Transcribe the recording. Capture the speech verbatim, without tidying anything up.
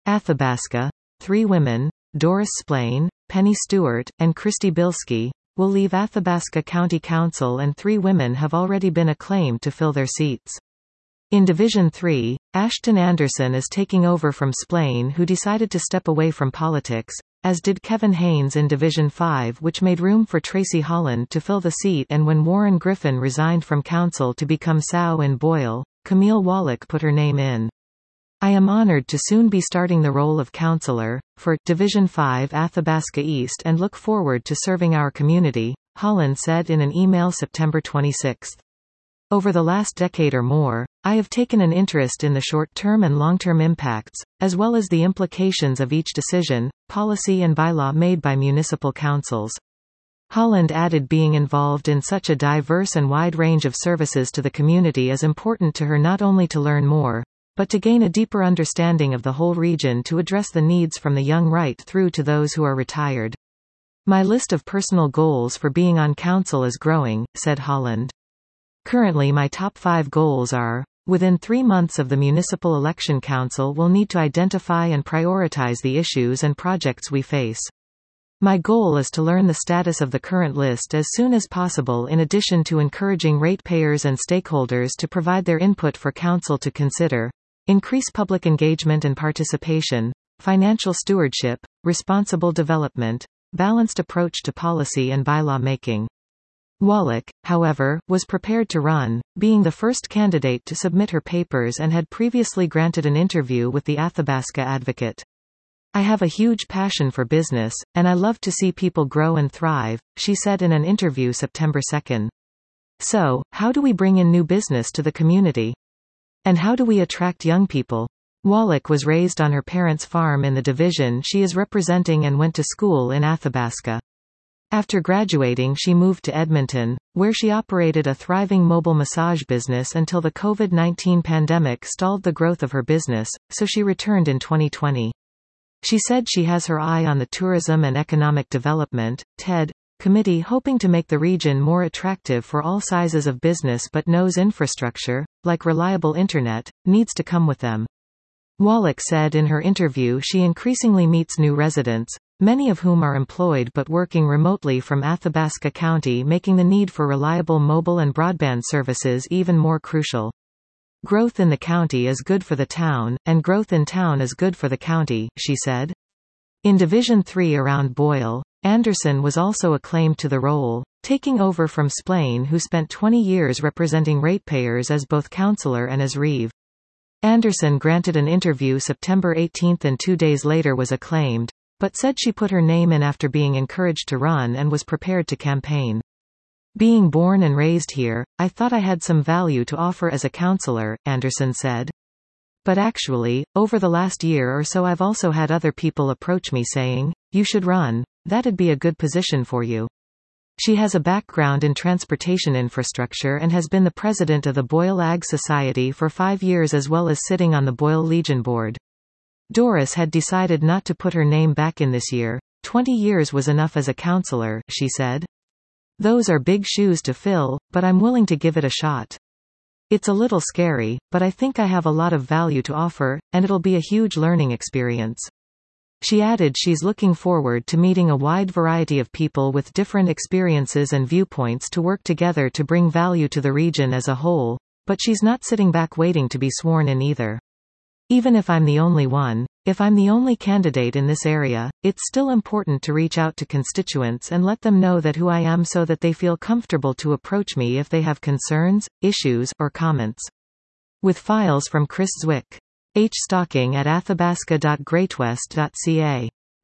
Athabasca. Three women, Doris Splain, Penny Stewart, and Christy Bilski, will leave Athabasca County Council, and three women have already been acclaimed to fill their seats. In Division three, Ashton Anderson is taking over from Splain, who decided to step away from politics, as did Kevin Haynes in Division five, which made room for Tracy Holland to fill the seat, and when Warren Griffin resigned from council to become S O W in Boyle, Camille Wallach put her name in. I am honored to soon be starting the role of councillor for Division five Athabasca East and look forward to serving our community, Holland said in an email September twenty-sixth. Over the last decade or more, I have taken an interest in the short-term and long-term impacts, as well as the implications of each decision, policy and bylaw made by municipal councils. Holland added being involved in such a diverse and wide range of services to the community is important to her, not only to learn more, but to gain a deeper understanding of the whole region to address the needs from the young right through to those who are retired. My list of personal goals for being on council is growing, said Holland. Currently my top five goals are: within three months of the municipal election, council will need to identify and prioritize the issues and projects we face. My goal is to learn the status of the current list as soon as possible, in addition to encouraging ratepayers and stakeholders to provide their input for council to consider. Increase public engagement and participation, financial stewardship, responsible development, balanced approach to policy and bylaw making. Wallach, however, was prepared to run, being the first candidate to submit her papers and had previously granted an interview with the Athabasca Advocate. I have a huge passion for business, and I love to see people grow and thrive, she said in an interview September second. So, how do we bring in new business to the community? And how do we attract young people? Wallach was raised on her parents' farm in the division she is representing and went to school in Athabasca. After graduating, she moved to Edmonton, where she operated a thriving mobile massage business until the COVID nineteen pandemic stalled the growth of her business, so she returned in twenty twenty. She said she has her eye on the Tourism and Economic Development (T E D) committee, hoping to make the region more attractive for all sizes of business, but knows infrastructure, like reliable internet, needs to come with them. Wallach said in her interview she increasingly meets new residents, many of whom are employed but working remotely from Athabasca County, making the need for reliable mobile and broadband services even more crucial. Growth in the county is good for the town, and growth in town is good for the county, she said. In Division three around Boyle, Anderson was also acclaimed to the role, taking over from Splain, who spent twenty years representing ratepayers as both councillor and as Reeve. Anderson granted an interview September eighteenth and two days later was acclaimed, but said she put her name in after being encouraged to run and was prepared to campaign. Being born and raised here, I thought I had some value to offer as a councillor, Anderson said. But actually, over the last year or so I've also had other people approach me saying, you should run, that'd be a good position for you. She has a background in transportation infrastructure and has been the president of the Boyle Ag Society for five years as well as sitting on the Boyle Legion board. Doris had decided not to put her name back in this year. Twenty years was enough as a councillor, she said. Those are big shoes to fill, but I'm willing to give it a shot. It's a little scary, but I think I have a lot of value to offer, and it'll be a huge learning experience. She added she's looking forward to meeting a wide variety of people with different experiences and viewpoints to work together to bring value to the region as a whole, but she's not sitting back waiting to be sworn in either. Even if I'm the only one, if I'm the only candidate in this area, it's still important to reach out to constituents and let them know that who I am so that they feel comfortable to approach me if they have concerns, issues, or comments. With files from Chris Zwick. H. Stocking at athabasca dot greatwest dot c a